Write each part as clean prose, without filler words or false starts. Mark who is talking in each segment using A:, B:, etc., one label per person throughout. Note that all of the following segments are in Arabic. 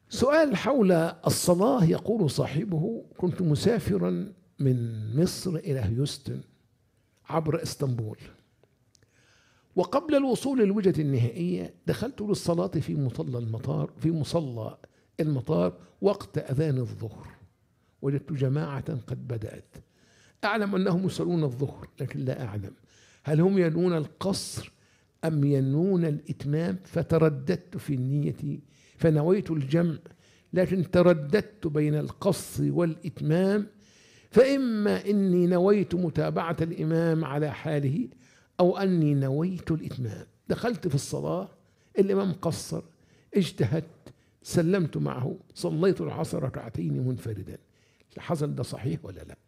A: سؤال حول الصلاة. يقول صاحبه: كنت مسافرا من مصر إلى هيوستن عبر اسطنبول، وقبل الوصول للوجهة النهائية دخلت للصلاة في مصلى المطار وقت أذان الظهر. وجدت جماعة قد بدأت، أعلم أنهم يصلون الظهر، لكن لا أعلم هل هم ينوون القصر أم ينوون الإتمام. فترددت في النية فنويت الجمع، لكن ترددت بين القصر والإتمام، فإما إني نويت متابعة الإمام على حاله أو أني نويت الإتمام. دخلت في الصلاة، الإمام قصر، اجتهدت، سلمت معه، صليت العصر ركعتين منفردا. حصل ده صحيح ولا لا؟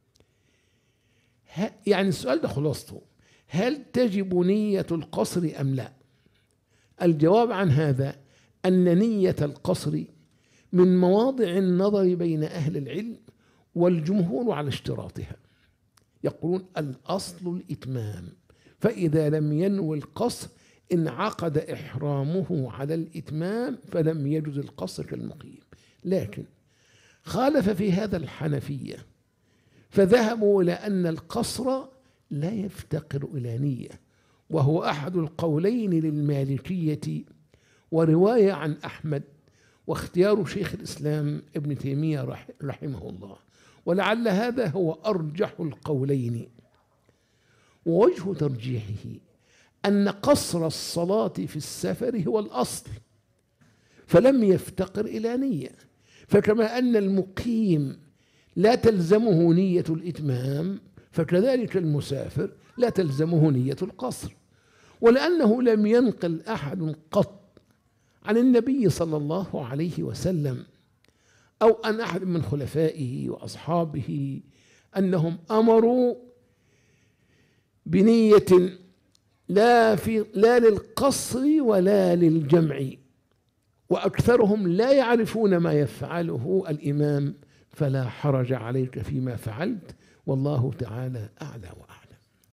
A: يعني السؤال ده خلاصته: هل تجب نية القصر أم لا؟ الجواب عن هذا أن نية القصر من مواضع النظر بين أهل العلم، والجمهور على اشتراطها. يقولون الأصل الإتمام، فإذا لم ينوي القصر انعقد إحرامه على الإتمام فلم يجوز القصر كالمقيم. لكن خالف في هذا الحنفية، فذهبوا إلى أن القصر لا يفتقر إلى نية، وهو أحد القولين للمالكية ورواية عن أحمد، واختيار شيخ الإسلام ابن تيمية رحمه الله، ولعل هذا هو أرجح القولين. ووجه ترجيحه أن قصر الصلاة في السفر هو الأصل، فلم يفتقر إلى نية. فكما أن المقيم لا تلزمه نية الإتمام، فكذلك المسافر لا تلزمه نية القصر. ولأنه لم ينقل أحد قط عن النبي صلى الله عليه وسلم أو عن أحد من خلفائه وأصحابه أنهم أمروا بنية لا للقصر ولا للجمع، وأكثرهم لا يعرفون ما يفعله الإمام، فلا حرج عليك فيما فعلت، والله تعالى أعلى وأعلم.